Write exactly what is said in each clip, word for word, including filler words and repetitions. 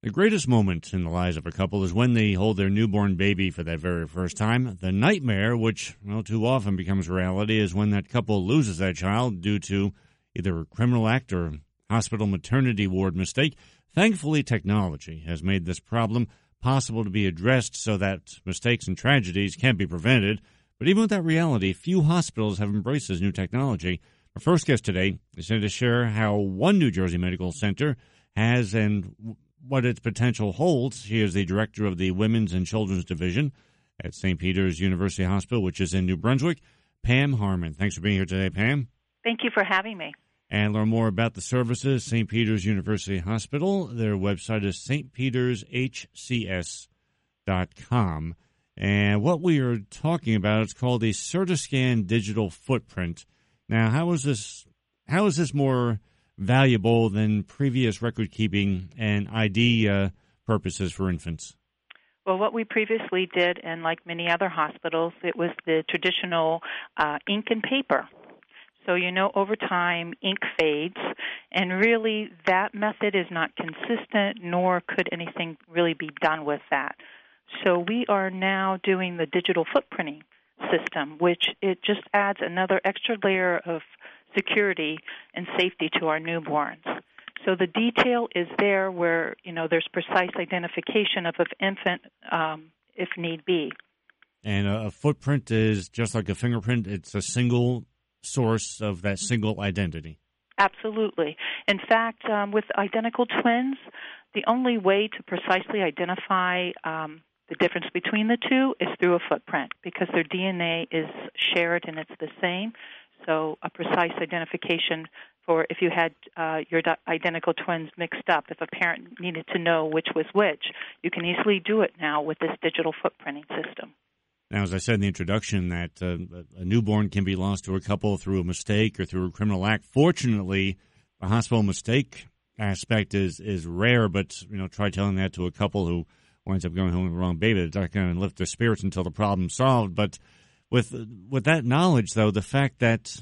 The greatest moment in the lives of a couple is when they hold their newborn baby for that very first time. The nightmare, which well, too often becomes reality, is when that couple loses that child due to either a criminal act or hospital maternity ward mistake. Thankfully, technology has made this problem possible to be addressed so that mistakes and tragedies can be prevented. But even with that reality, few hospitals have embraced this new technology. Our first guest today is going to share how one New Jersey medical center has and what its potential holds. She is the director of the Women's and Children's Division at Saint Peter's University Hospital, which is in New Brunswick. Pam Harmon. Thanks for being here today, Pam. Thank you for having me. And learn more about the services, Saint Peter's University Hospital. Their website is s t peters h c s dot com. And what we are talking about is called the Certiscan Digital Footprint. Now, how is this, how is this more valuable than previous record-keeping and I D uh, purposes for infants? Well, what we previously did, and like many other hospitals, it was the traditional uh, ink and paper. So, you know, over time, ink fades, and really that method is not consistent, nor could anything really be done with that. So we are now doing the digital footprinting system, which it just adds another extra layer of security and safety to our newborns. So the detail is there where, you know, there's precise identification of an infant um, if need be. And a footprint is just like a fingerprint. It's a single source of that single identity. Absolutely. In fact, um, with identical twins, the only way to precisely identify um, the difference between the two is through a footprint because their D N A is shared and it's the same. So a precise identification for if you had uh, your identical twins mixed up, if a parent needed to know which was which, you can easily do it now with this digital footprinting system. Now, as I said in the introduction, that uh, a newborn can be lost to a couple through a mistake or through a criminal act. Fortunately, the hospital mistake aspect is, is rare, but, you know, try telling that to a couple who winds up going home with the wrong baby. They're not going to lift their spirits until the problem's solved. But with with that knowledge, though, the fact that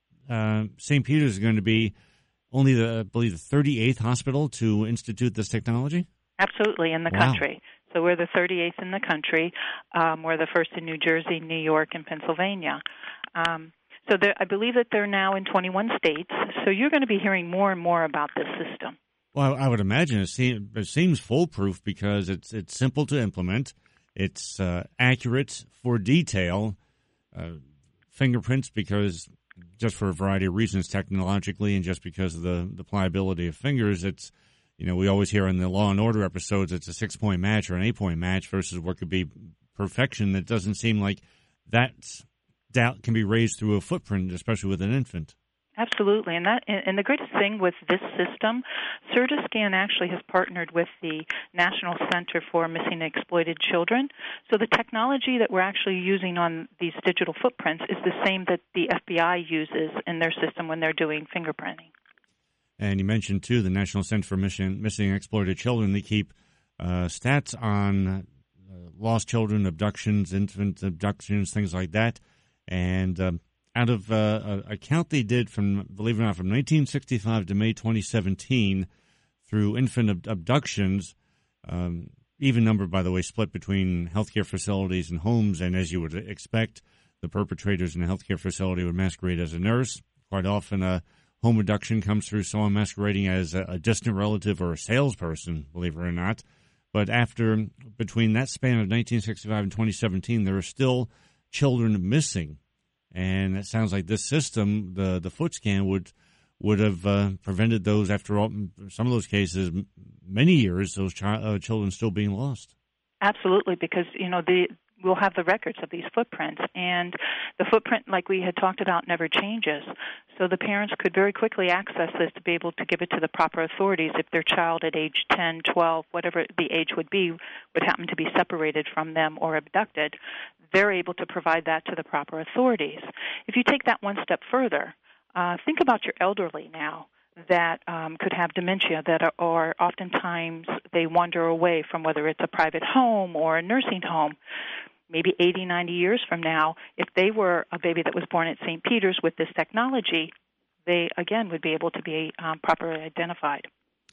uh, Saint Peter's is going to be only, the I believe, the thirty-eighth hospital to institute this technology? Absolutely, in the Wow. country. So we're the thirty-eighth in the country. Um, we're the first in New Jersey, New York, and Pennsylvania. Um, so I believe that they're now in twenty-one states. So you're going to be hearing more and more about this system. Well, I would imagine it seems, it seems foolproof because it's it's simple to implement. It's uh, accurate for detail. Uh, fingerprints because just for a variety of reasons technologically and just because of the, the pliability of fingers, it's, you know, we always hear in the Law and Order episodes it's a six-point match or an eight-point match versus what could be perfection. It doesn't seem like that doubt can be raised through a footprint, especially with an infant. Absolutely, and that and the greatest thing with this system, Certiscan actually has partnered with the National Center for Missing and Exploited Children. So the technology that we're actually using on these digital footprints is the same that the F B I uses in their system when they're doing fingerprinting. And you mentioned, too, the National Center for Missing, Missing and Exploited Children. They keep uh, stats on uh, lost children, abductions, infant abductions, things like that. And um, out of uh, a count they did from, believe it or not, from nineteen sixty-five to May twenty seventeen through infant ab- abductions, um, even number, by the way, split between healthcare facilities and homes. And as you would expect, the perpetrators in a healthcare facility would masquerade as a nurse. Quite often, a home abduction comes through someone masquerading as a, a distant relative or a salesperson, believe it or not. But after, between that span of nineteen sixty-five and twenty seventeen, there are still children missing. And it sounds like this system, the the foot scan, would would have uh, prevented those, after all, some of those cases, many years, those chi- uh, children still being lost. Absolutely, because, you know, the we'll have the records of these footprints, and the footprint, like we had talked about, never changes. So the parents could very quickly access this to be able to give it to the proper authorities if their child at age ten, twelve, whatever the age would be, would happen to be separated from them or abducted. They're able to provide that to the proper authorities. If you take that one step further, uh, think about your elderly now that um, could have dementia, that are, or oftentimes they wander away from whether it's a private home or a nursing home. Maybe eighty, ninety years from now, if they were a baby that was born at Saint Peter's with this technology, they, again, would be able to be um, properly identified.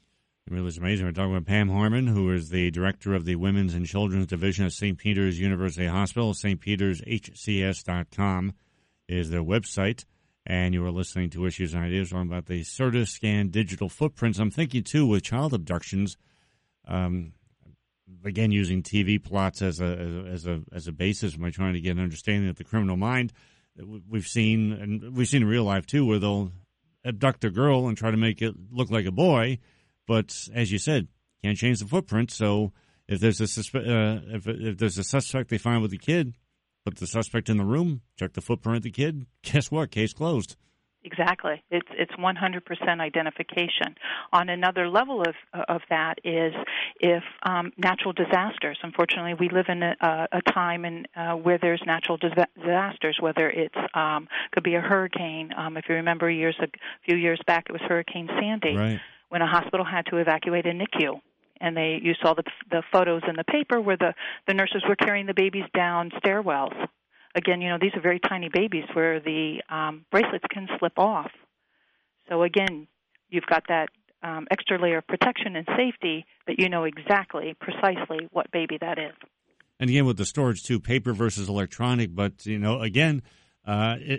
It really is amazing. We're talking about Pam Harmon, who is the director of the Women's and Children's Division at Saint Peter's University Hospital. St Peters H C S dot com is their website. And you are listening to Issues and Ideas, talking about the Certascan digital footprints. I'm thinking, too, with child abductions, um, again, using T V plots as a as a as a basis when trying to get an understanding of the criminal mind. We've seen, and we've seen in real life, too, where they'll abduct a girl and try to make it look like a boy. But as you said, can't change the footprint. So if there's a suspe- uh, if, if there's a suspect they find with the kid, put the suspect in the room, check the footprint of the kid. Guess what? Case closed. Exactly. It's it's one hundred percent identification. On another level of of that is if um, natural disasters. Unfortunately, we live in a, a time in uh, where there's natural disasters. Whether it's um, could be a hurricane. Um, if you remember, years a few years back, it was Hurricane Sandy. Right. When a hospital had to evacuate a N I C U. And they, you saw the the photos in the paper where the, the nurses were carrying the babies down stairwells. Again, you know, these are very tiny babies where the um, bracelets can slip off. So again, you've got that um, extra layer of protection and safety that you know exactly, precisely what baby that is. And again, with the storage too, paper versus electronic. But you know, again, uh, it.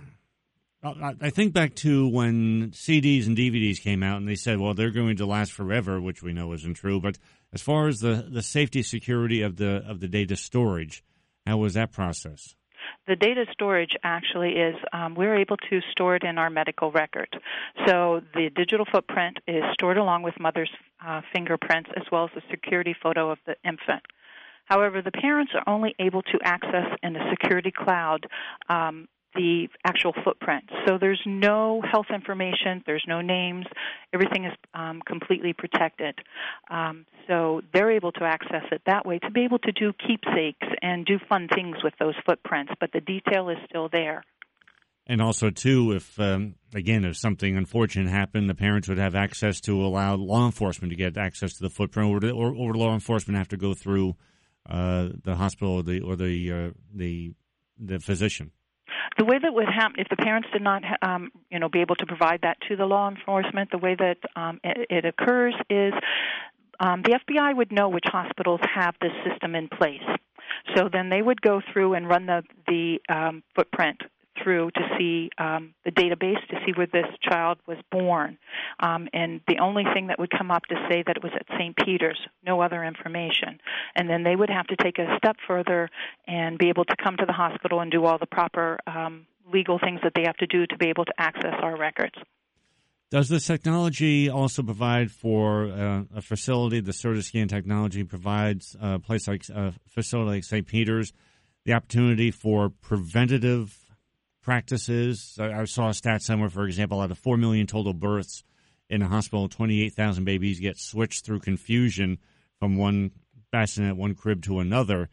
I think back to when C Ds and D V Ds came out, and they said, well, they're going to last forever, which we know isn't true. But as far as the, the safety security of the of the data storage, how was that process? The data storage actually is um, we're able to store it in our medical record. So the digital footprint is stored along with mother's uh, fingerprints as well as a security photo of the infant. However, the parents are only able to access in the security cloud um, the actual footprint. So there's no health information, there's no names, everything is um, completely protected. Um, so they're able to access it that way to be able to do keepsakes and do fun things with those footprints, but the detail is still there. And also, too, if, um, again, if something unfortunate happened, the parents would have access to allow law enforcement to get access to the footprint, or, or, or law enforcement have to go through uh, the hospital or the or the uh, the the physician. The way that would happen, if the parents did not, um, you know, be able to provide that to the law enforcement, the way that um, it, it occurs is um, the F B I would know which hospitals have this system in place. So then they would go through and run the the um, footprint through to see um, the database to see where this child was born. Um, and the only thing that would come up to say that it was at Saint Peter's, no other information. And then they would have to take a step further and be able to come to the hospital and do all the proper um, legal things that they have to do to be able to access our records. Does this technology also provide for uh, a facility, the Certascan technology provides a place like a facility like Saint Peter's, the opportunity for preventative practices? I saw a stat somewhere, for example, out of four million total births in a hospital, twenty-eight thousand babies get switched through confusion from one bassinet, one crib to another.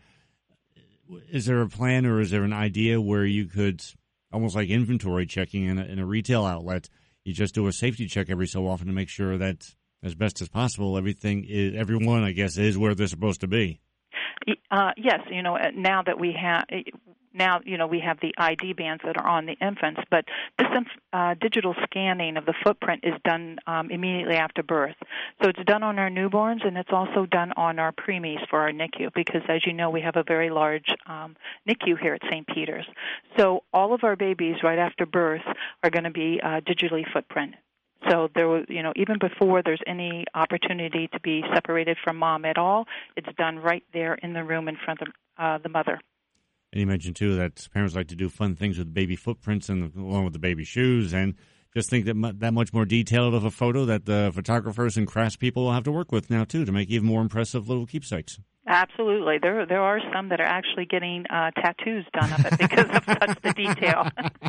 Is there a plan or is there an idea where you could, almost like inventory checking in a, in a retail outlet, you just do a safety check every so often to make sure that, as best as possible, everything is, everyone, I guess, is where they're supposed to be? Uh, yes, you know, now that we have... Now, you know, we have the I D bands that are on the infants, but this uh, digital scanning of the footprint is done um, immediately after birth. So it's done on our newborns, and it's also done on our preemies for our N I C U, because, as you know, we have a very large um, N I C U here at Saint Peter's. So all of our babies right after birth are going to be uh, digitally footprint. So there was, you know, even before there's any opportunity to be separated from mom at all, it's done right there in the room in front of uh, the mother. And you mentioned, too, that parents like to do fun things with baby footprints and along with the baby shoes, and just think that mu- that much more detailed of a photo that the photographers and crafts people will have to work with now, too, to make even more impressive little keepsakes. Absolutely. There there are some that are actually getting uh, tattoos done of it because of such the detail.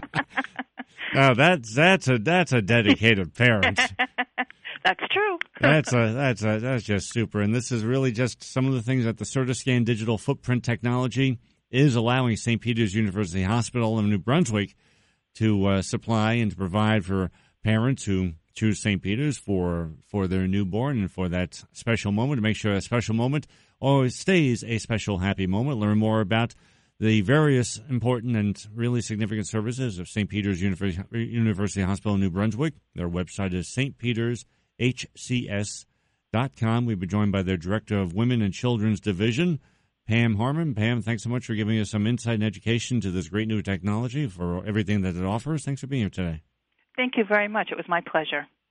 Now, that's, that's, a, that's a dedicated parent. That's true. that's a that's a that's just super. And this is really just some of the things that the Certascan digital footprint technology is allowing Saint Peter's University Hospital in New Brunswick to uh, supply and to provide for parents who choose Saint Peter's for for their newborn and for that special moment, to make sure that special moment always stays a special, happy moment. Learn more about the various important and really significant services of Saint Peter's University, University Hospital in New Brunswick. Their website is St Peters H C S dot com. We've been joined by their Director of Women and Children's Division, Pam Harmon. Pam, thanks so much for giving us some insight and education to this great new technology, for everything that it offers. Thanks for being here today. Thank you very much. It was my pleasure.